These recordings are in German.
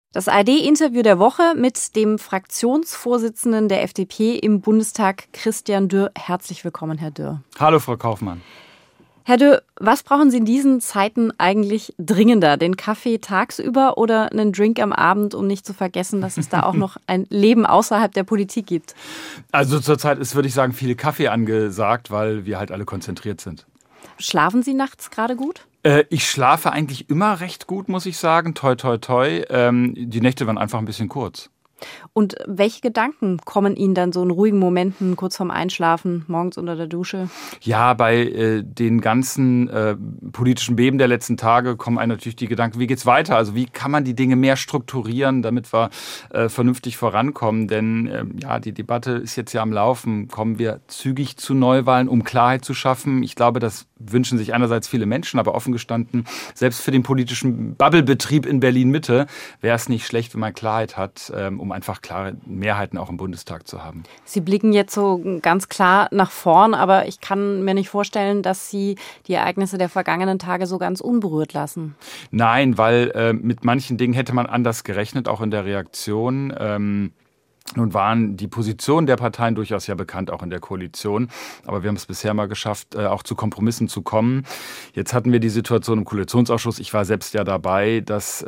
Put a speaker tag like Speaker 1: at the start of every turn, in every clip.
Speaker 1: Das ARD-Interview der Woche mit dem Fraktionsvorsitzenden der FDP im Bundestag, Christian Dürr. Herzlich willkommen, Herr Dürr.
Speaker 2: Hallo, Frau Kaufmann.
Speaker 1: Herr Dürr, was brauchen Sie in diesen Zeiten eigentlich dringender? Den Kaffee tagsüber oder einen Drink am Abend, um nicht zu vergessen, dass es da auch noch ein Leben außerhalb der Politik gibt?
Speaker 2: Also zurzeit ist, würde ich sagen, viel Kaffee angesagt, weil wir halt alle konzentriert sind.
Speaker 1: Schlafen Sie nachts gerade gut?
Speaker 2: Ich schlafe eigentlich immer recht gut, muss ich sagen. Toi, toi, toi. Die Nächte waren einfach ein bisschen kurz.
Speaker 1: Und welche Gedanken kommen Ihnen dann so in ruhigen Momenten, kurz vorm Einschlafen, morgens unter der Dusche?
Speaker 2: Ja, bei den ganzen politischen Beben der letzten Tage kommen einem natürlich die Gedanken, wie geht's weiter? Also wie kann man die Dinge mehr strukturieren, damit wir vernünftig vorankommen? Denn die Debatte ist jetzt ja am Laufen. Kommen wir zügig zu Neuwahlen, um Klarheit zu schaffen? Ich glaube, das wünschen sich einerseits viele Menschen, aber offen gestanden, selbst für den politischen Bubblebetrieb in Berlin-Mitte wäre es nicht schlecht, wenn man Klarheit hat, um einfach klare Mehrheiten auch im Bundestag zu haben.
Speaker 1: Sie blicken jetzt so ganz klar nach vorn, aber ich kann mir nicht vorstellen, dass Sie die Ereignisse der vergangenen Tage so ganz unberührt lassen.
Speaker 2: Nein, weil mit manchen Dingen hätte man anders gerechnet, auch in der Reaktion. Nun waren die Positionen der Parteien durchaus ja bekannt, auch in der Koalition. Aber wir haben es bisher mal geschafft, auch zu Kompromissen zu kommen. Jetzt hatten wir die Situation im Koalitionsausschuss, ich war selbst ja dabei, dass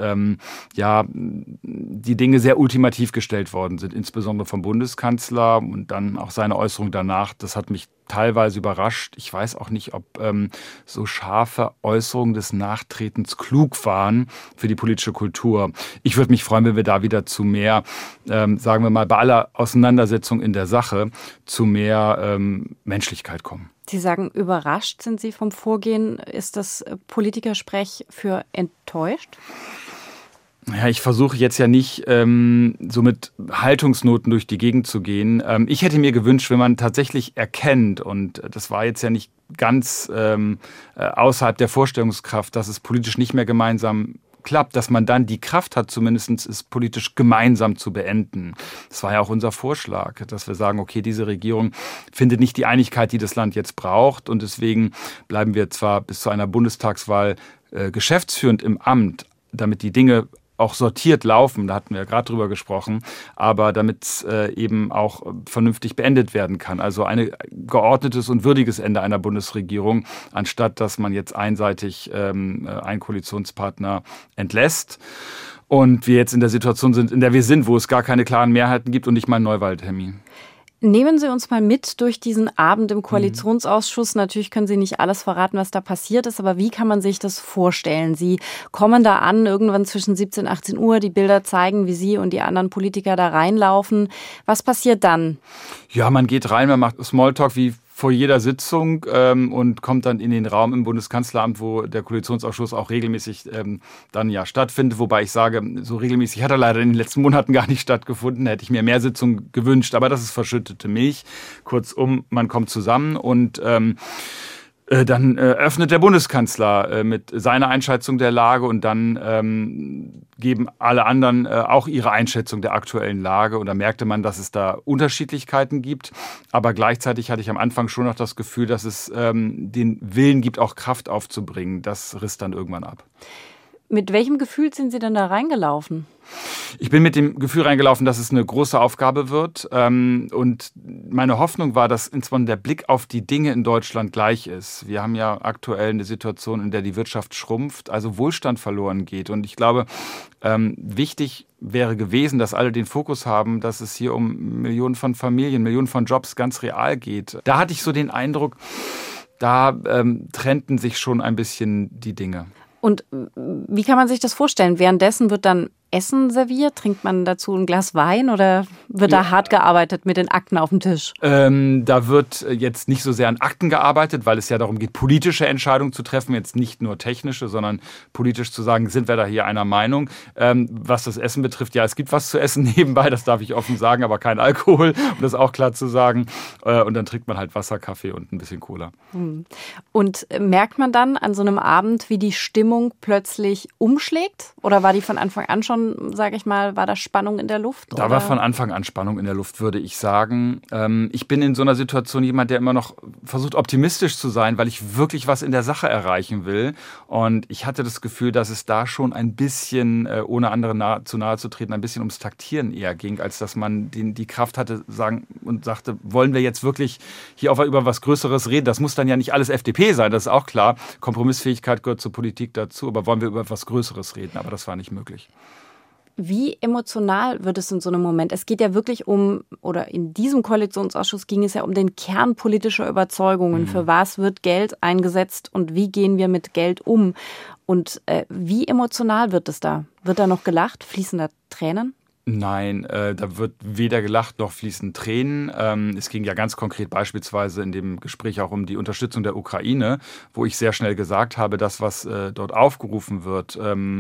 Speaker 2: die Dinge sehr ultimativ gestellt worden sind, insbesondere vom Bundeskanzler und dann auch seine Äußerung danach. Das hat mich teilweise überrascht. Ich weiß auch nicht, ob so scharfe Äußerungen des Nachtretens klug waren für die politische Kultur. Ich würde mich freuen, wenn wir da wieder zu mehr, sagen wir mal, bei aller Auseinandersetzung in der Sache, zu mehr Menschlichkeit kommen.
Speaker 1: Sie sagen, überrascht sind Sie vom Vorgehen. Ist das Politikersprech für enttäuscht?
Speaker 2: Ja, ich versuche jetzt ja nicht so mit Haltungsnoten durch die Gegend zu gehen. Ich hätte mir gewünscht, wenn man tatsächlich erkennt, und das war jetzt ja nicht ganz außerhalb der Vorstellungskraft, dass es politisch nicht mehr gemeinsam klappt, dass man dann die Kraft hat, zumindest es politisch gemeinsam zu beenden. Das war ja auch unser Vorschlag, dass wir sagen, okay, diese Regierung findet nicht die Einigkeit, die das Land jetzt braucht, und deswegen bleiben wir zwar bis zu einer Bundestagswahl geschäftsführend im Amt, damit die Dinge auch sortiert laufen, da hatten wir ja gerade drüber gesprochen, aber damit es eben auch vernünftig beendet werden kann. Also ein geordnetes und würdiges Ende einer Bundesregierung, anstatt dass man jetzt einseitig einen Koalitionspartner entlässt. Und wir jetzt in der Situation sind, in der wir sind, wo es gar keine klaren Mehrheiten gibt und nicht mal einen Neuwahltermin.
Speaker 1: Nehmen Sie uns mal mit durch diesen Abend im Koalitionsausschuss. Natürlich können Sie nicht alles verraten, was da passiert ist, aber wie kann man sich das vorstellen? Sie kommen da an, irgendwann zwischen 17 und 18 Uhr. Die Bilder zeigen, wie Sie und die anderen Politiker da reinlaufen. Was passiert dann? Ja,
Speaker 2: man geht rein, man macht Smalltalk wie vor jeder Sitzung und kommt dann in den Raum im Bundeskanzleramt, wo der Koalitionsausschuss auch regelmäßig dann ja stattfindet. Wobei ich sage, so regelmäßig hat er leider in den letzten Monaten gar nicht stattgefunden. Da hätte ich mir mehr Sitzungen gewünscht, aber das ist verschüttete Milch. Kurzum, man kommt zusammen und dann öffnet der Bundeskanzler mit seiner Einschätzung der Lage, und dann geben alle anderen auch ihre Einschätzung der aktuellen Lage. Und da merkte man, dass es da Unterschiedlichkeiten gibt. Aber gleichzeitig hatte ich am Anfang schon noch das Gefühl, dass es den Willen gibt, auch Kraft aufzubringen. Das riss dann irgendwann ab.
Speaker 1: Mit welchem Gefühl sind Sie denn da reingelaufen?
Speaker 2: Ich bin mit dem Gefühl reingelaufen, dass es eine große Aufgabe wird. Und meine Hoffnung war, dass insbesondere der Blick auf die Dinge in Deutschland gleich ist. Wir haben ja aktuell eine Situation, in der die Wirtschaft schrumpft, also Wohlstand verloren geht. Und ich glaube, wichtig wäre gewesen, dass alle den Fokus haben, dass es hier um Millionen von Familien, Millionen von Jobs ganz real geht. Da hatte ich so den Eindruck, da trennten sich schon ein bisschen die Dinge.
Speaker 1: Und wie kann man sich das vorstellen? Währenddessen wird dann Essen serviert? Trinkt man dazu ein Glas Wein oder wird da hart gearbeitet mit den Akten auf dem Tisch?
Speaker 2: Da wird jetzt nicht so sehr an Akten gearbeitet, weil es ja darum geht, politische Entscheidungen zu treffen, jetzt nicht nur technische, sondern politisch zu sagen, sind wir da hier einer Meinung. Was das Essen betrifft, ja, es gibt was zu essen nebenbei, das darf ich offen sagen, aber kein Alkohol, um das auch klar zu sagen. Und dann trinkt man halt Wasser, Kaffee und ein bisschen Cola.
Speaker 1: Und merkt man dann an so einem Abend, wie die Stimmung plötzlich umschlägt? Oder war die von Anfang an schon schon, sage ich mal, war da Spannung in der Luft?
Speaker 2: Da war von Anfang an Spannung in der Luft, würde ich sagen. Ich bin in so einer Situation jemand, der immer noch versucht, optimistisch zu sein, weil ich wirklich was in der Sache erreichen will. Und ich hatte das Gefühl, dass es da schon ein bisschen, ohne anderen zu nahe zu treten, ein bisschen ums Taktieren eher ging, als dass man die Kraft hatte und sagte, wollen wir jetzt wirklich hier über was Größeres reden? Das muss dann ja nicht alles FDP sein, das ist auch klar. Kompromissfähigkeit gehört zur Politik dazu, aber wollen wir über was Größeres reden? Aber das war nicht möglich.
Speaker 1: Wie emotional wird es in so einem Moment? Es geht ja wirklich in diesem Koalitionsausschuss ging es ja um den Kern politischer Überzeugungen. Für was wird Geld eingesetzt und wie gehen wir mit Geld um? Und wie emotional wird es da? Wird da noch gelacht? Fließen da Tränen?
Speaker 2: Nein, da wird weder gelacht noch fließen Tränen. Es ging ja ganz konkret beispielsweise in dem Gespräch auch um die Unterstützung der Ukraine, wo ich sehr schnell gesagt habe, das, was dort aufgerufen wird,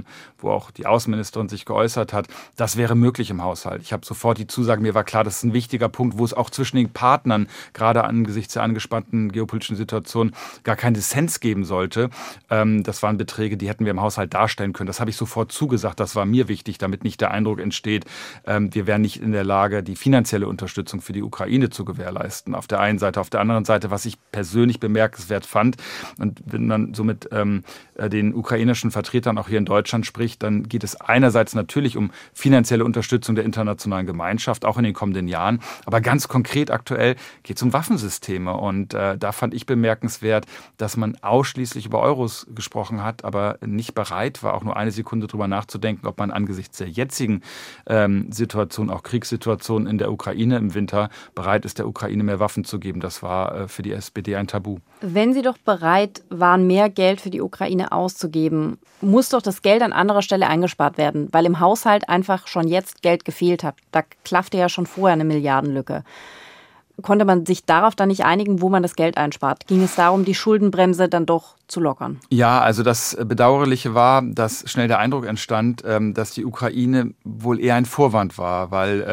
Speaker 2: wo auch die Außenministerin sich geäußert hat, das wäre möglich im Haushalt. Ich habe sofort die Zusage, mir war klar, das ist ein wichtiger Punkt, wo es auch zwischen den Partnern, gerade angesichts der angespannten geopolitischen Situation, gar keinen Dissens geben sollte. Das waren Beträge, die hätten wir im Haushalt darstellen können. Das habe ich sofort zugesagt, das war mir wichtig, damit nicht der Eindruck entsteht, wir wären nicht in der Lage, die finanzielle Unterstützung für die Ukraine zu gewährleisten. Auf der einen Seite. Auf der anderen Seite, was ich persönlich bemerkenswert fand, und wenn man so mit den ukrainischen Vertretern auch hier in Deutschland spricht, dann geht es einerseits natürlich um finanzielle Unterstützung der internationalen Gemeinschaft, auch in den kommenden Jahren. Aber ganz konkret aktuell geht es um Waffensysteme. Und da fand ich bemerkenswert, dass man ausschließlich über Euros gesprochen hat, aber nicht bereit war, auch nur eine Sekunde drüber nachzudenken, ob man angesichts der jetzigen Situation, auch Kriegssituation in der Ukraine im Winter, bereit ist, der Ukraine mehr Waffen zu geben. Das war für die SPD ein Tabu.
Speaker 1: Wenn Sie doch bereit waren, mehr Geld für die Ukraine auszugeben, muss doch das Geld an anderer Stelle eingespart werden, weil im Haushalt einfach schon jetzt Geld gefehlt hat. Da klaffte ja schon vorher eine Milliardenlücke. Konnte man sich darauf dann nicht einigen, wo man das Geld einspart? Ging es darum, die Schuldenbremse dann doch zu lockern?
Speaker 2: Ja, also das Bedauerliche war, dass schnell der Eindruck entstand, dass die Ukraine wohl eher ein Vorwand war, weil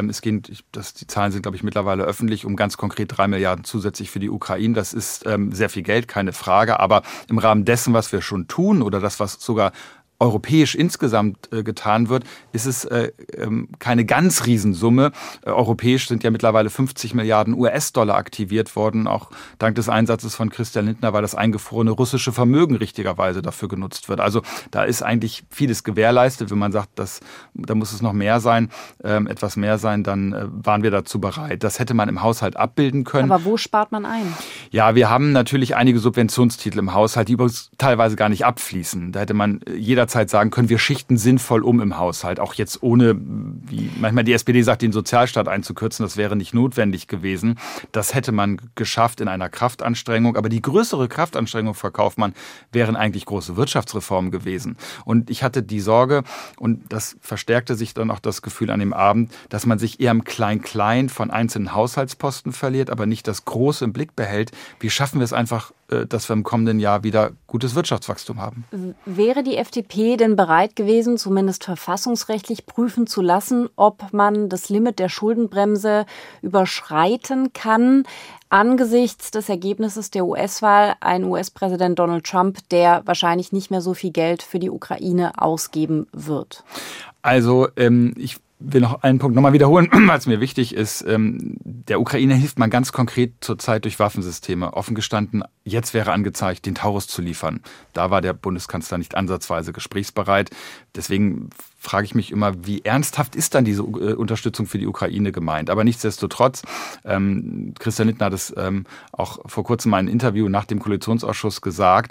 Speaker 2: die Zahlen sind, glaube ich, mittlerweile öffentlich, um ganz konkret 3 Milliarden zusätzlich für die Ukraine. Das ist sehr viel Geld, keine Frage, aber im Rahmen dessen, was wir schon tun oder das, was sogar europäisch insgesamt getan wird, ist es keine ganz Riesensumme. Europäisch sind ja mittlerweile 50 Milliarden US-Dollar aktiviert worden, auch dank des Einsatzes von Christian Lindner, weil das eingefrorene russische Vermögen richtigerweise dafür genutzt wird. Also da ist eigentlich vieles gewährleistet. Wenn man sagt, da muss es noch mehr sein, etwas mehr sein, dann waren wir dazu bereit. Das hätte man im Haushalt abbilden können.
Speaker 1: Aber wo spart man ein?
Speaker 2: Ja, wir haben natürlich einige Subventionstitel im Haushalt, die übrigens teilweise gar nicht abfließen. Da hätte man jederzeit sagen können, wir schichten sinnvoll im Haushalt. Auch jetzt ohne, wie manchmal die SPD sagt, den Sozialstaat einzukürzen, das wäre nicht notwendig gewesen. Das hätte man geschafft in einer Kraftanstrengung. Aber die größere Kraftanstrengung, Frau Kaufmann, wären eigentlich große Wirtschaftsreformen gewesen. Und ich hatte die Sorge, und das verstärkte sich dann auch das Gefühl an dem Abend, dass man sich eher im Klein-Klein von einzelnen Haushaltsposten verliert, aber nicht das Große im Blick behält. Wie schaffen wir es einfach, dass wir im kommenden Jahr wieder gutes Wirtschaftswachstum haben?
Speaker 1: Wäre die FDP denn bereit gewesen, zumindest verfassungsrechtlich prüfen zu lassen, ob man das Limit der Schuldenbremse überschreiten kann, angesichts des Ergebnisses der US-Wahl, ein US-Präsident Donald Trump, der wahrscheinlich nicht mehr so viel Geld für die Ukraine ausgeben wird?
Speaker 2: Also ich will noch einen Punkt nochmal wiederholen, was mir wichtig ist. Der Ukraine hilft man ganz konkret zurzeit durch Waffensysteme. Offen gestanden, jetzt wäre angezeigt, den Taurus zu liefern. Da war der Bundeskanzler nicht ansatzweise gesprächsbereit. Deswegen frage ich mich immer, wie ernsthaft ist dann diese Unterstützung für die Ukraine gemeint? Aber nichtsdestotrotz, Christian Lindner hat es auch vor kurzem in einem Interview nach dem Koalitionsausschuss gesagt,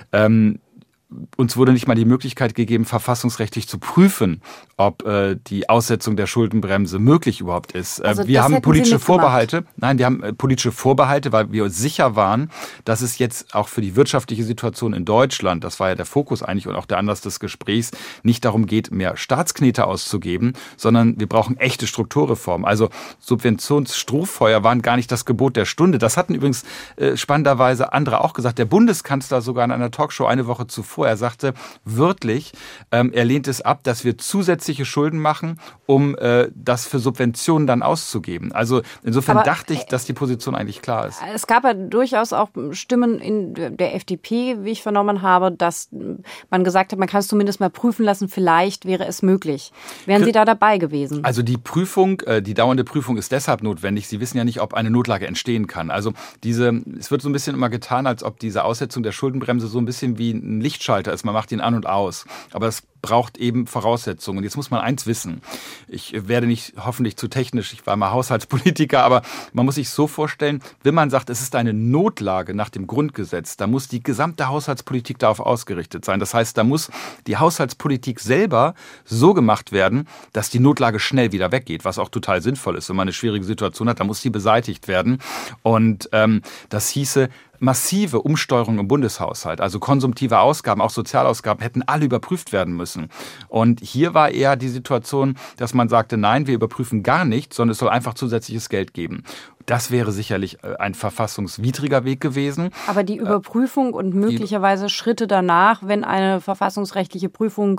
Speaker 2: uns wurde nicht mal die Möglichkeit gegeben, verfassungsrechtlich zu prüfen, ob die Aussetzung der Schuldenbremse möglich überhaupt ist.
Speaker 1: Also
Speaker 2: wir haben politische Vorbehalte. Nein, wir haben politische Vorbehalte, weil wir uns sicher waren, dass es jetzt auch für die wirtschaftliche Situation in Deutschland, das war ja der Fokus eigentlich und auch der Anlass des Gesprächs, nicht darum geht, mehr Staatsknete auszugeben, sondern wir brauchen echte Strukturreformen. Also Subventionsstrohfeuer waren gar nicht das Gebot der Stunde. Das hatten übrigens spannenderweise andere auch gesagt. Der Bundeskanzler sogar in einer Talkshow eine Woche zuvor vor. Er sagte wörtlich, er lehnt es ab, dass wir zusätzliche Schulden machen, um das für Subventionen dann auszugeben. Also insofern dachte ich, dass die Position eigentlich klar ist.
Speaker 1: Es gab ja durchaus auch Stimmen in der FDP, wie ich vernommen habe, dass man gesagt hat, man kann es zumindest mal prüfen lassen, vielleicht wäre es möglich. Wären Sie da dabei gewesen?
Speaker 2: Also die Prüfung, die dauernde Prüfung ist deshalb notwendig. Sie wissen ja nicht, ob eine Notlage entstehen kann. Also es wird so ein bisschen immer getan, als ob diese Aussetzung der Schuldenbremse so ein bisschen wie ein Lichtschalter ist. Man macht ihn an und aus. Aber es braucht eben Voraussetzungen. Und jetzt muss man eins wissen. Ich werde nicht hoffentlich zu technisch, ich war mal Haushaltspolitiker, aber man muss sich so vorstellen, wenn man sagt, es ist eine Notlage nach dem Grundgesetz, da muss die gesamte Haushaltspolitik darauf ausgerichtet sein. Das heißt, da muss die Haushaltspolitik selber so gemacht werden, dass die Notlage schnell wieder weggeht, was auch total sinnvoll ist. Wenn man eine schwierige Situation hat, dann muss die beseitigt werden. Und das hieße, massive Umsteuerung im Bundeshaushalt, also konsumtive Ausgaben, auch Sozialausgaben, hätten alle überprüft werden müssen. Und hier war eher die Situation, dass man sagte, nein, wir überprüfen gar nichts, sondern es soll einfach zusätzliches Geld geben. Das wäre sicherlich ein verfassungswidriger Weg gewesen.
Speaker 1: Aber die Überprüfung und möglicherweise Schritte danach, wenn eine verfassungsrechtliche Prüfung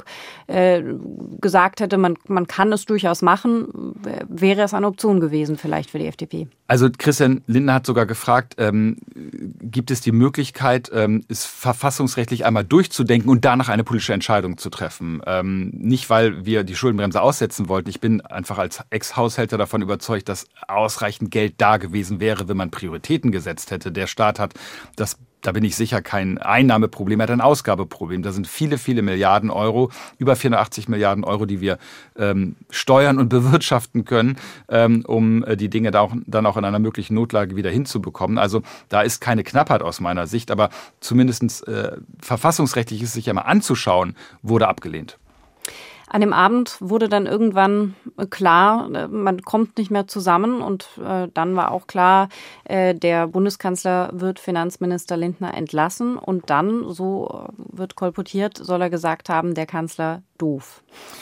Speaker 1: gesagt hätte, man kann es durchaus machen, wäre es eine Option gewesen vielleicht für die FDP.
Speaker 2: Also Christian Lindner hat sogar gefragt, gibt es die Möglichkeit, es verfassungsrechtlich einmal durchzudenken und danach eine politische Entscheidung zu treffen. Nicht, weil wir die Schuldenbremse aussetzen wollten. Ich bin einfach als Ex-Haushälter davon überzeugt, dass ausreichend Geld da gewesen wäre, wenn man Prioritäten gesetzt hätte. Der Staat hat da bin ich sicher, kein Einnahmeproblem, er hat ein Ausgabeproblem. Da sind viele, viele Milliarden Euro, über 480 Milliarden Euro, die wir steuern und bewirtschaften können, um die Dinge dann auch in einer möglichen Notlage wieder hinzubekommen. Also da ist keine Knappheit aus meiner Sicht, aber zumindest verfassungsrechtlich ist sich ja mal anzuschauen, wurde abgelehnt.
Speaker 1: An dem Abend wurde dann irgendwann klar, man kommt nicht mehr zusammen und dann war auch klar, der Bundeskanzler wird Finanzminister Lindner entlassen und dann, so wird kolportiert, soll er gesagt haben, der Kanzler doof.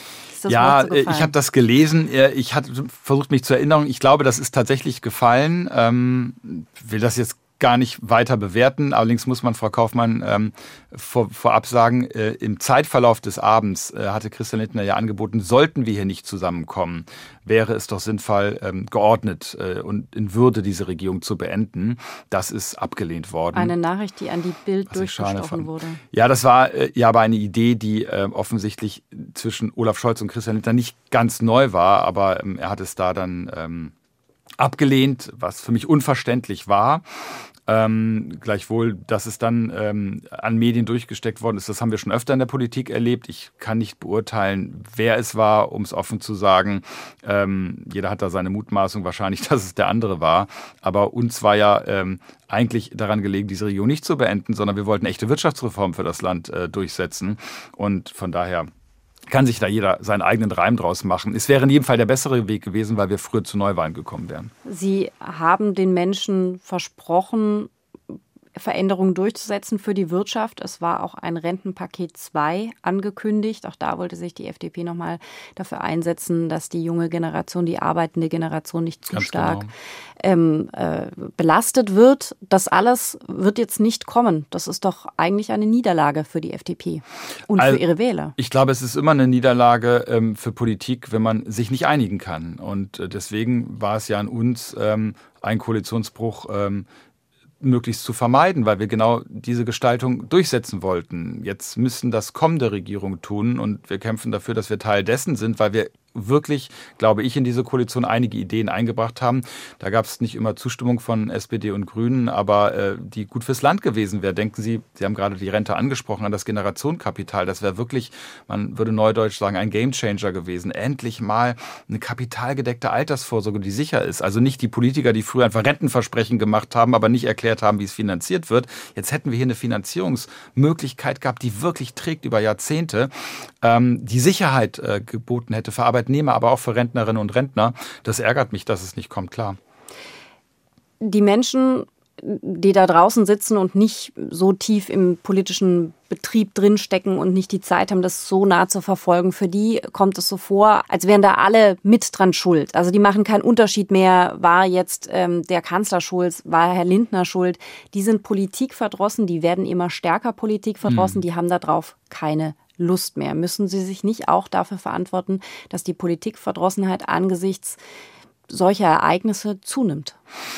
Speaker 2: Ja, ich habe das gelesen. Ich hatte versucht, mich zu erinnern. Ich glaube, das ist tatsächlich gefallen. Will das jetzt gar nicht weiter bewerten. Allerdings muss man, Frau Kaufmann, vorab sagen, im Zeitverlauf des Abends hatte Christian Lindner ja angeboten, sollten wir hier nicht zusammenkommen, wäre es doch sinnvoll, geordnet und in Würde diese Regierung zu beenden. Das ist abgelehnt worden.
Speaker 1: Eine Nachricht, die an die Bild durchgestochen wurde.
Speaker 2: Ja, das war ja aber eine Idee, die offensichtlich zwischen Olaf Scholz und Christian Lindner nicht ganz neu war, aber er hat es da dann abgelehnt, was für mich unverständlich war. Gleichwohl, dass es dann an Medien durchgesteckt worden ist, das haben wir schon öfter in der Politik erlebt. Ich kann nicht beurteilen, wer es war, um es offen zu sagen. Jeder hat da seine Mutmaßung wahrscheinlich, dass es der andere war. Aber uns war ja eigentlich daran gelegen, diese Regierung nicht zu beenden, sondern wir wollten echte Wirtschaftsreformen für das Land durchsetzen. Und von daher kann sich da jeder seinen eigenen Reim draus machen. Es wäre in jedem Fall der bessere Weg gewesen, weil wir früher zu Neuwahlen gekommen wären.
Speaker 1: Sie haben den Menschen versprochen, Veränderungen durchzusetzen für die Wirtschaft. Es war auch ein Rentenpaket 2 angekündigt. Auch da wollte sich die FDP nochmal dafür einsetzen, dass die junge Generation, die arbeitende Generation nicht zu stark belastet wird. Das alles wird jetzt nicht kommen. Das ist doch eigentlich eine Niederlage für die FDP und für ihre Wähler.
Speaker 2: Ich glaube, es ist immer eine Niederlage für Politik, wenn man sich nicht einigen kann. Und deswegen war es ja an uns, einen Koalitionsbruch möglichst zu vermeiden, weil wir genau diese Gestaltung durchsetzen wollten. Jetzt müssen das kommende Regierungen tun und wir kämpfen dafür, dass wir Teil dessen sind, weil wir wirklich, glaube ich, in diese Koalition einige Ideen eingebracht haben. Da gab es nicht immer Zustimmung von SPD und Grünen, aber die gut fürs Land gewesen wäre. Denken Sie, Sie haben gerade die Rente angesprochen, an das Generationenkapital. Das wäre wirklich, man würde neudeutsch sagen, ein Gamechanger gewesen. Endlich mal eine kapitalgedeckte Altersvorsorge, die sicher ist. Also nicht die Politiker, die früher einfach Rentenversprechen gemacht haben, aber nicht erklärt haben, wie es finanziert wird. Jetzt hätten wir hier eine Finanzierungsmöglichkeit gehabt, die wirklich trägt über Jahrzehnte, die Sicherheit geboten hätte für Arbeitnehmer, aber auch für Rentnerinnen und Rentner. Das ärgert mich, dass es nicht kommt, klar.
Speaker 1: Die Menschen die da draußen sitzen und nicht so tief im politischen Betrieb drinstecken und nicht die Zeit haben, das so nah zu verfolgen. Für die kommt es so vor, als wären da alle mit dran schuld. Also die machen keinen Unterschied mehr, war jetzt der Kanzler schuld, war Herr Lindner schuld. Die sind politikverdrossen, die werden immer stärker politikverdrossen, die haben darauf keine Lust mehr. Müssen sie sich nicht auch dafür verantworten, dass die Politikverdrossenheit angesichts solcher Ereignisse zunimmt?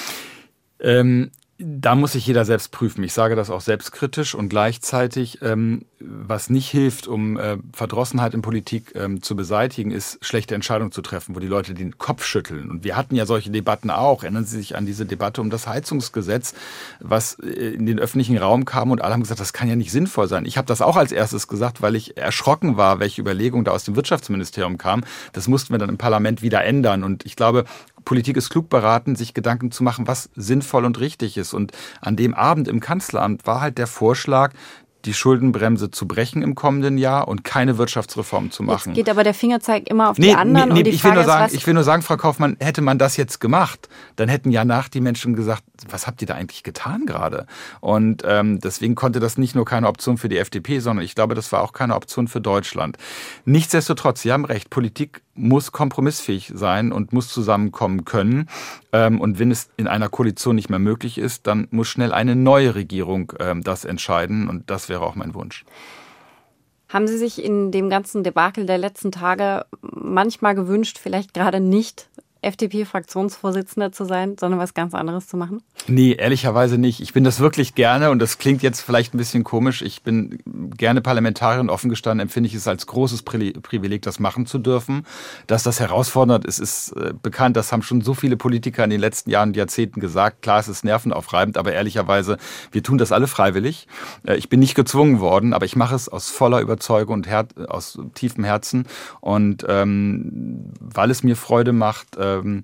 Speaker 2: Da muss sich jeder selbst prüfen. Ich sage das auch selbstkritisch und gleichzeitig, was nicht hilft, um Verdrossenheit in Politik zu beseitigen, ist, schlechte Entscheidungen zu treffen, wo die Leute den Kopf schütteln. Und wir hatten ja solche Debatten auch. Erinnern Sie sich an diese Debatte um das Heizungsgesetz, was in den öffentlichen Raum kam und alle haben gesagt, das kann ja nicht sinnvoll sein. Ich habe das auch als erstes gesagt, weil ich erschrocken war, welche Überlegungen da aus dem Wirtschaftsministerium kamen. Das mussten wir dann im Parlament wieder ändern. Und ich glaube, Politik ist klug beraten, sich Gedanken zu machen, was sinnvoll und richtig ist. Und an dem Abend im Kanzleramt war halt der Vorschlag, die Schuldenbremse zu brechen im kommenden Jahr und keine Wirtschaftsreform zu machen.
Speaker 1: Jetzt geht aber der Fingerzeig immer auf die anderen. Und die
Speaker 2: ich will nur sagen, Frau Kaufmann, hätte man das jetzt gemacht, dann hätten ja nach die Menschen gesagt, was habt ihr da eigentlich getan gerade? Und deswegen konnte das nicht nur keine Option für die FDP, sondern ich glaube, das war auch keine Option für Deutschland. Nichtsdestotrotz, Sie haben recht, Politik muss kompromissfähig sein und muss zusammenkommen können. Und wenn es in einer Koalition nicht mehr möglich ist, dann muss schnell eine neue Regierung das entscheiden. Und das wäre auch mein Wunsch.
Speaker 1: Haben Sie sich in dem ganzen Debakel der letzten Tage manchmal gewünscht, vielleicht gerade nicht FDP-Fraktionsvorsitzender zu sein, sondern was ganz anderes zu machen?
Speaker 2: Nee, ehrlicherweise nicht. Ich bin das wirklich gerne und das klingt jetzt vielleicht ein bisschen komisch. Ich bin gerne Parlamentarierin, offen gestanden empfinde ich es als großes Privileg, das machen zu dürfen. Dass das herausfordernd ist, ist bekannt. Das haben schon so viele Politiker in den letzten Jahren und Jahrzehnten gesagt. Klar, es ist nervenaufreibend, aber ehrlicherweise, wir tun das alle freiwillig. Ich bin nicht gezwungen worden, aber ich mache es aus voller Überzeugung und aus tiefem Herzen. Und weil es mir Freude macht,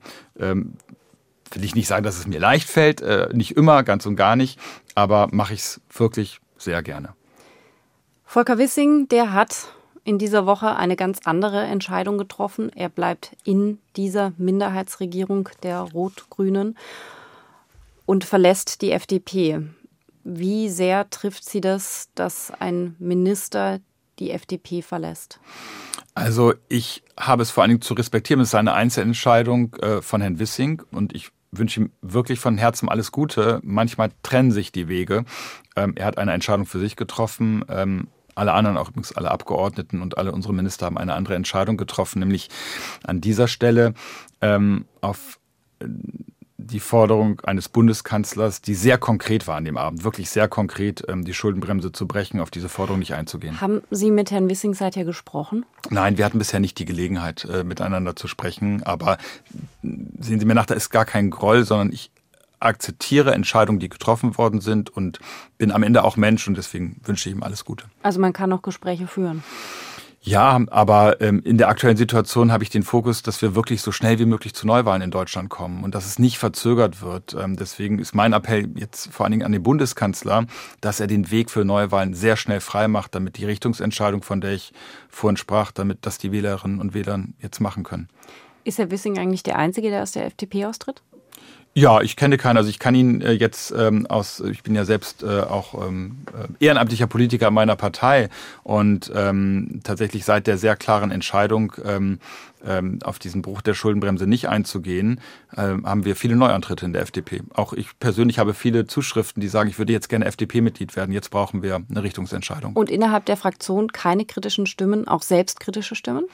Speaker 2: will ich nicht sagen, dass es mir leicht fällt, nicht immer, ganz und gar nicht, aber mache ich es wirklich sehr gerne.
Speaker 1: Volker Wissing, der hat in dieser Woche eine ganz andere Entscheidung getroffen. Er bleibt in dieser Minderheitsregierung der Rot-Grünen und verlässt die FDP. Wie sehr trifft Sie das, dass ein Minister die FDP verlässt?
Speaker 2: Also ich habe es vor allen Dingen zu respektieren. Es ist eine Einzelentscheidung von Herrn Wissing und ich wünsche ihm wirklich von Herzen alles Gute. Manchmal trennen sich die Wege. Er hat eine Entscheidung für sich getroffen. Alle anderen, auch übrigens alle Abgeordneten und alle unsere Minister haben eine andere Entscheidung getroffen, nämlich an dieser Stelle auf die Forderung eines Bundeskanzlers, die sehr konkret war an dem Abend, wirklich sehr konkret, die Schuldenbremse zu brechen, auf diese Forderung nicht einzugehen.
Speaker 1: Haben Sie mit Herrn Wissing seither gesprochen?
Speaker 2: Nein, wir hatten bisher nicht die Gelegenheit, miteinander zu sprechen. Aber sehen Sie mir nach, da ist gar kein Groll, sondern ich akzeptiere Entscheidungen, die getroffen worden sind und bin am Ende auch Mensch und deswegen wünsche ich ihm alles Gute.
Speaker 1: Also man kann noch Gespräche führen?
Speaker 2: Ja, aber in der aktuellen Situation habe ich den Fokus, dass wir wirklich so schnell wie möglich zu Neuwahlen in Deutschland kommen und dass es nicht verzögert wird. Deswegen ist mein Appell jetzt vor allen Dingen an den Bundeskanzler, dass er den Weg für Neuwahlen sehr schnell frei macht, damit die Richtungsentscheidung, von der ich vorhin sprach, damit das die Wählerinnen und Wähler jetzt machen können.
Speaker 1: Ist Herr Wissing eigentlich der Einzige, der aus der FDP austritt?
Speaker 2: Ja, ich kenne keinen. Also ich kann ihn jetzt ich bin ja selbst auch ehrenamtlicher Politiker meiner Partei und tatsächlich seit der sehr klaren Entscheidung, auf diesen Bruch der Schuldenbremse nicht einzugehen, haben wir viele Neuantritte in der FDP. Auch ich persönlich habe viele Zuschriften, die sagen, ich würde jetzt gerne FDP-Mitglied werden. Jetzt brauchen wir eine Richtungsentscheidung. Und
Speaker 1: innerhalb der Fraktion keine kritischen Stimmen, auch selbstkritische Stimmen?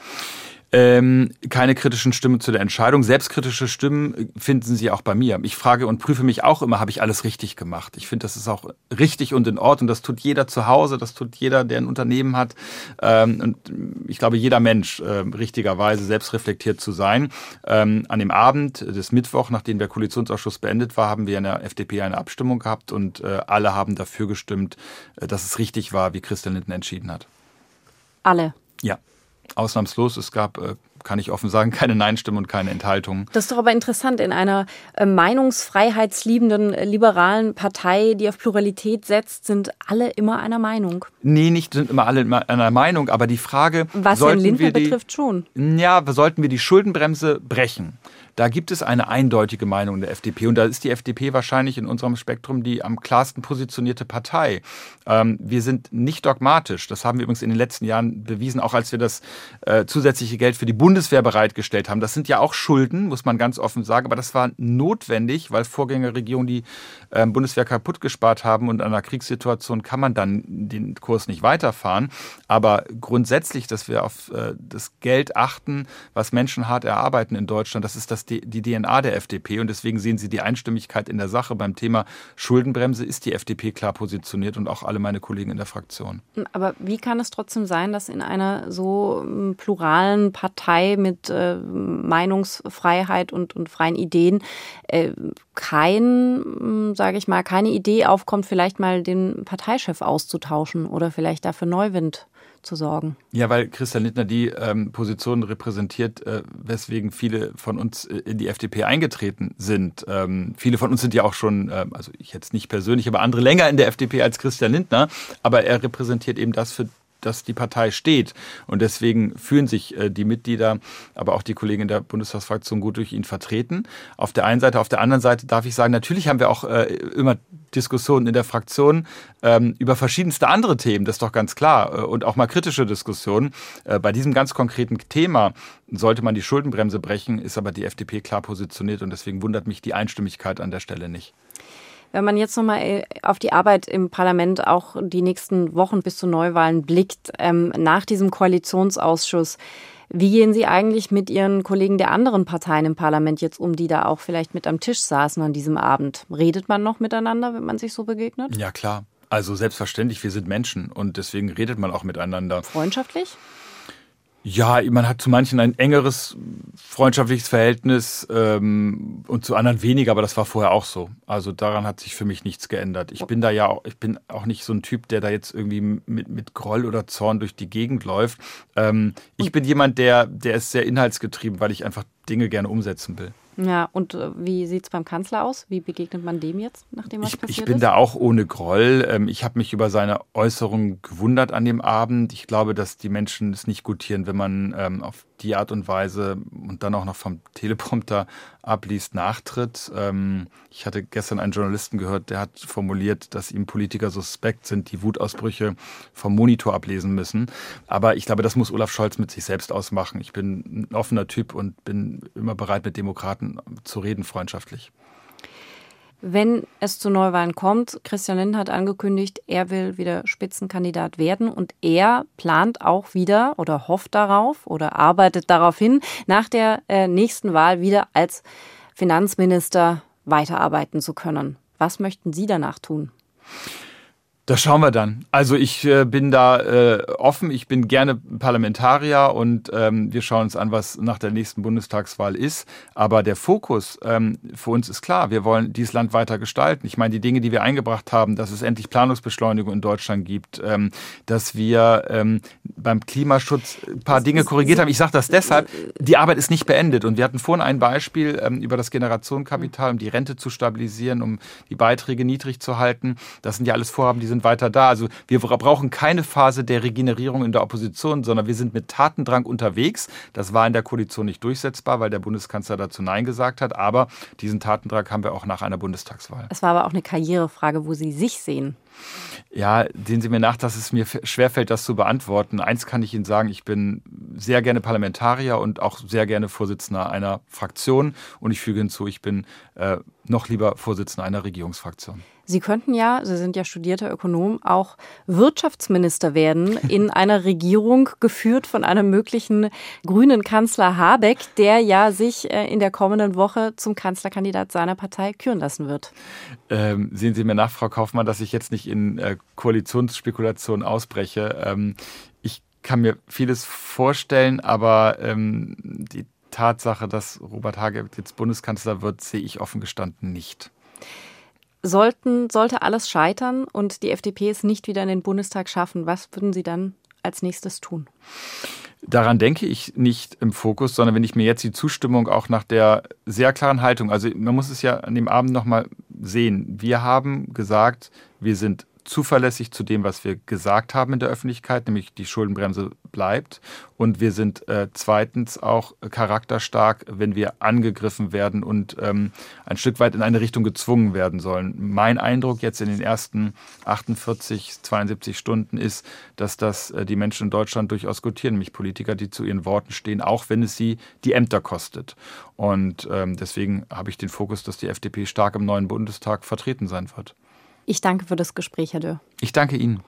Speaker 2: Keine kritischen Stimmen zu der Entscheidung. Selbstkritische Stimmen finden Sie auch bei mir. Ich frage und prüfe mich auch immer, habe ich alles richtig gemacht? Ich finde, das ist auch richtig und in Ordnung. Das tut jeder zu Hause, das tut jeder, der ein Unternehmen hat. Und ich glaube, jeder Mensch richtigerweise selbstreflektiert zu sein. An dem Abend des Mittwoch, nachdem der Koalitionsausschuss beendet war, haben wir in der FDP eine Abstimmung gehabt und alle haben dafür gestimmt, dass es richtig war, wie Christian Lindner entschieden hat.
Speaker 1: Alle?
Speaker 2: Ja. Ausnahmslos. Es gab, kann ich offen sagen, keine Nein-Stimmen und keine Enthaltungen.
Speaker 1: Das ist doch aber interessant. In einer meinungsfreiheitsliebenden, liberalen Partei, die auf Pluralität setzt, sind alle immer einer Meinung.
Speaker 2: Nee, nicht sind immer alle einer Meinung, aber die Frage,
Speaker 1: was Herrn Lindner betrifft, schon.
Speaker 2: Ja, sollten wir die Schuldenbremse brechen? Da gibt es eine eindeutige Meinung der FDP. Und da ist die FDP wahrscheinlich in unserem Spektrum die am klarsten positionierte Partei. Wir sind nicht dogmatisch. Das haben wir übrigens in den letzten Jahren bewiesen, auch als wir das zusätzliche Geld für die Bundeswehr bereitgestellt haben. Das sind ja auch Schulden, muss man ganz offen sagen. Aber das war notwendig, weil Vorgängerregierungen die Bundeswehr kaputt gespart haben. Und in einer Kriegssituation kann man dann den Kurs nicht weiterfahren. Aber grundsätzlich, dass wir auf das Geld achten, was Menschen hart erarbeiten in Deutschland, das ist die DNA der FDP. Und deswegen sehen Sie die Einstimmigkeit in der Sache. Beim Thema Schuldenbremse ist die FDP klar positioniert und auch alle meine Kollegen in der Fraktion. Aber
Speaker 1: wie kann es trotzdem sein, dass in einer so pluralen Partei mit Meinungsfreiheit und freien Ideen keine Idee aufkommt, vielleicht mal den Parteichef auszutauschen oder vielleicht dafür Neuwind zu sorgen?
Speaker 2: Ja, weil Christian Lindner die Position repräsentiert, weswegen viele von uns in die FDP eingetreten sind. Viele von uns sind ja auch schon, also ich jetzt nicht persönlich, aber andere länger in der FDP als Christian Lindner. Aber er repräsentiert eben das, für das die Partei steht. Und deswegen fühlen sich die Mitglieder, aber auch die Kollegen in der Bundestagsfraktion gut durch ihn vertreten. Auf der einen Seite. Auf der anderen Seite darf ich sagen, natürlich haben wir auch immer Diskussionen in der Fraktion über verschiedenste andere Themen, das ist doch ganz klar. Und auch mal kritische Diskussionen. Bei diesem ganz konkreten Thema sollte man die Schuldenbremse brechen, ist aber die FDP klar positioniert und deswegen wundert mich die Einstimmigkeit an der Stelle nicht.
Speaker 1: Wenn man jetzt nochmal auf die Arbeit im Parlament auch die nächsten Wochen bis zu Neuwahlen blickt, nach diesem Koalitionsausschuss, wie gehen Sie eigentlich mit Ihren Kollegen der anderen Parteien im Parlament jetzt um, die da auch vielleicht mit am Tisch saßen an diesem Abend? Redet man noch miteinander, wenn man sich so begegnet?
Speaker 2: Ja, klar. Also selbstverständlich, wir sind Menschen und deswegen redet man auch miteinander.
Speaker 1: Freundschaftlich?
Speaker 2: Ja, man hat zu manchen ein engeres freundschaftliches Verhältnis und zu anderen weniger, aber das war vorher auch so. Also daran hat sich für mich nichts geändert. Ich bin auch nicht so ein Typ, der da jetzt irgendwie mit Groll oder Zorn durch die Gegend läuft. Ich bin jemand, der ist sehr inhaltsgetrieben, weil ich einfach Dinge gerne umsetzen will.
Speaker 1: Ja, und wie sieht es beim Kanzler aus? Wie begegnet man dem jetzt, nachdem was passiert ist?
Speaker 2: Ich bin da auch ohne Groll. Ich habe mich über seine Äußerungen gewundert an dem Abend. Ich glaube, dass die Menschen es nicht gutieren, wenn man auf die Art und Weise und dann auch noch vom Teleprompter abliest, nachtritt. Ich hatte gestern einen Journalisten gehört, der hat formuliert, dass ihm Politiker suspekt sind, die Wutausbrüche vom Monitor ablesen müssen. Aber ich glaube, das muss Olaf Scholz mit sich selbst ausmachen. Ich bin ein offener Typ und bin immer bereit, mit Demokraten zu reden, freundschaftlich.
Speaker 1: Wenn es zu Neuwahlen kommt, Christian Lindner hat angekündigt, er will wieder Spitzenkandidat werden und er plant auch wieder oder hofft darauf oder arbeitet darauf hin, nach der nächsten Wahl wieder als Finanzminister weiterarbeiten zu können. Was möchten Sie danach tun?
Speaker 2: Das schauen wir dann. Also ich bin da offen, ich bin gerne Parlamentarier und wir schauen uns an, was nach der nächsten Bundestagswahl ist. Aber der Fokus für uns ist klar, wir wollen dieses Land weiter gestalten. Ich meine, die Dinge, die wir eingebracht haben, dass es endlich Planungsbeschleunigung in Deutschland gibt, dass wir beim Klimaschutz ein paar Dinge korrigiert haben. Ich sage das deshalb, die Arbeit ist nicht beendet. Und wir hatten vorhin ein Beispiel über das Generationenkapital, um die Rente zu stabilisieren, um die Beiträge niedrig zu halten. Das sind ja alles Vorhaben, die sind weiter da. Also wir brauchen keine Phase der Regenerierung in der Opposition, sondern wir sind mit Tatendrang unterwegs. Das war in der Koalition nicht durchsetzbar, weil der Bundeskanzler dazu Nein gesagt hat. Aber diesen Tatendrang haben wir auch nach einer Bundestagswahl.
Speaker 1: Es war aber auch eine Karrierefrage, wo Sie sich sehen.
Speaker 2: Ja, sehen Sie mir nach, dass es mir schwerfällt, das zu beantworten. Eins kann ich Ihnen sagen, ich bin sehr gerne Parlamentarier und auch sehr gerne Vorsitzender einer Fraktion. Und ich füge hinzu, ich bin noch lieber Vorsitzender einer Regierungsfraktion.
Speaker 1: Sie könnten ja, Sie sind ja studierter Ökonom, auch Wirtschaftsminister werden in einer Regierung, geführt von einem möglichen grünen Kanzler Habeck, der ja sich in der kommenden Woche zum Kanzlerkandidat seiner Partei küren lassen wird.
Speaker 2: Sehen Sie mir nach, Frau Kaufmann, dass ich jetzt nicht in Koalitionsspekulationen ausbreche. Ich kann mir vieles vorstellen, aber die Tatsache, dass Robert Habeck jetzt Bundeskanzler wird, sehe ich offen gestanden nicht.
Speaker 1: Sollte alles scheitern und die FDP es nicht wieder in den Bundestag schaffen, was würden Sie dann als nächstes tun?
Speaker 2: Daran denke ich nicht im Fokus, sondern wenn ich mir jetzt die Zustimmung auch nach der sehr klaren Haltung, also man muss es ja an dem Abend nochmal sehen, wir haben gesagt, wir sind zuverlässig zu dem, was wir gesagt haben in der Öffentlichkeit, nämlich die Schuldenbremse bleibt. Und wir sind zweitens auch charakterstark, wenn wir angegriffen werden und ein Stück weit in eine Richtung gezwungen werden sollen. Mein Eindruck jetzt in den ersten 48, 72 Stunden ist, dass das die Menschen in Deutschland durchaus gutieren, nämlich Politiker, die zu ihren Worten stehen, auch wenn es sie die Ämter kostet. Und deswegen habe ich den Fokus, dass die FDP stark im neuen Bundestag vertreten sein wird.
Speaker 1: Ich danke für das Gespräch, Herr Dürr.
Speaker 2: Ich danke Ihnen.